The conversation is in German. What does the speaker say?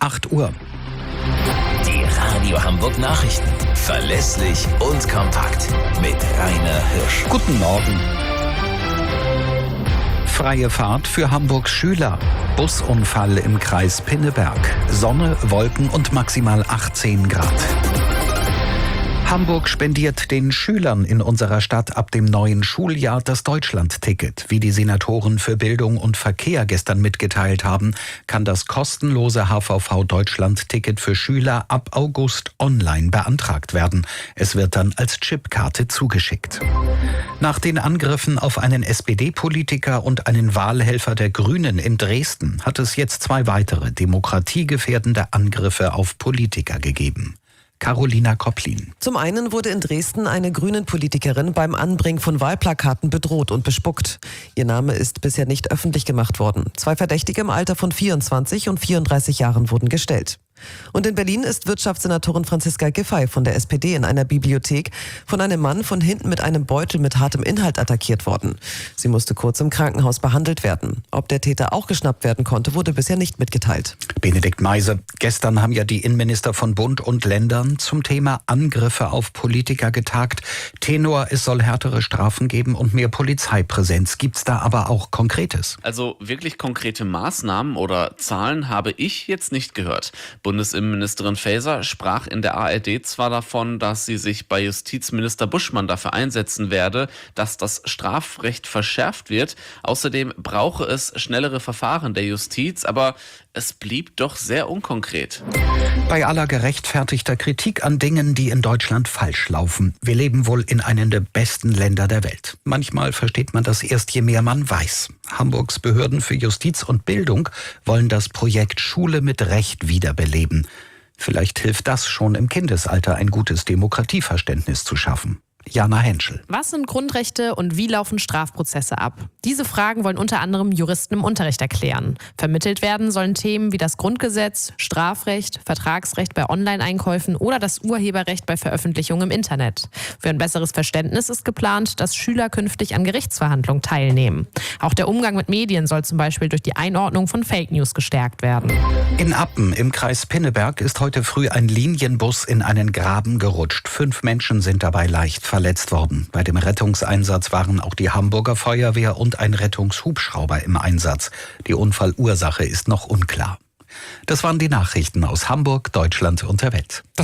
8 Uhr. Die Radio Hamburg Nachrichten. Verlässlich und kompakt. Mit Rainer Hirsch. Guten Morgen. Freie Fahrt für Hamburgs Schüler. Busunfall im Kreis Pinneberg. Sonne, Wolken und maximal 18 Grad. Hamburg spendiert den Schülern in unserer Stadt ab dem neuen Schuljahr das Deutschland-Ticket. Wie die Senatoren für Bildung und Verkehr gestern mitgeteilt haben, kann das kostenlose HVV-Deutschland-Ticket für Schüler ab August online beantragt werden. Es wird dann als Chipkarte zugeschickt. Nach den Angriffen auf einen SPD-Politiker und einen Wahlhelfer der Grünen in Dresden hat es jetzt 2 weitere demokratiegefährdende Angriffe auf Politiker gegeben. Carolina Kopplin. Zum einen wurde in Dresden eine Grünen-Politikerin beim Anbringen von Wahlplakaten bedroht und bespuckt. Ihr Name ist bisher nicht öffentlich gemacht worden. 2 Verdächtige im Alter von 24 und 34 Jahren wurden gestellt. Und in Berlin ist Wirtschaftssenatorin Franziska Giffey von der SPD in einer Bibliothek von einem Mann von hinten mit einem Beutel mit hartem Inhalt attackiert worden. Sie musste kurz im Krankenhaus behandelt werden. Ob der Täter auch geschnappt werden konnte, wurde bisher nicht mitgeteilt. Benedikt Meise. Gestern haben ja die Innenminister von Bund und Ländern zum Thema Angriffe auf Politiker getagt. Tenor, es soll härtere Strafen geben und mehr Polizeipräsenz. Gibt's da aber auch Konkretes? Also wirklich konkrete Maßnahmen oder Zahlen habe ich jetzt nicht gehört. Bundesinnenministerin Faeser sprach in der ARD zwar davon, dass sie sich bei Justizminister Buschmann dafür einsetzen werde, dass das Strafrecht verschärft wird. Außerdem brauche es schnellere Verfahren der Justiz, aber es blieb doch sehr unkonkret. Bei aller gerechtfertigter Kritik an Dingen, die in Deutschland falsch laufen. Wir leben wohl in einem der besten Länder der Welt. Manchmal versteht man das erst, je mehr man weiß. Hamburgs Behörden für Justiz und Bildung wollen das Projekt Schule mit Recht wiederbeleben. Vielleicht hilft das schon im Kindesalter, ein gutes Demokratieverständnis zu schaffen. Jana Henschel. Was sind Grundrechte und wie laufen Strafprozesse ab? Diese Fragen wollen unter anderem Juristen im Unterricht erklären. Vermittelt werden sollen Themen wie das Grundgesetz, Strafrecht, Vertragsrecht bei Online-Einkäufen oder das Urheberrecht bei Veröffentlichung im Internet. Für ein besseres Verständnis ist geplant, dass Schüler künftig an Gerichtsverhandlungen teilnehmen. Auch der Umgang mit Medien soll zum Beispiel durch die Einordnung von Fake News gestärkt werden. In Appen im Kreis Pinneberg ist heute früh ein Linienbus in einen Graben gerutscht. 5 Menschen sind dabei leicht verletzt worden. Bei dem Rettungseinsatz waren auch die Hamburger Feuerwehr und ein Rettungshubschrauber im Einsatz. Die Unfallursache ist noch unklar. Das waren die Nachrichten aus Hamburg, Deutschland und der Welt.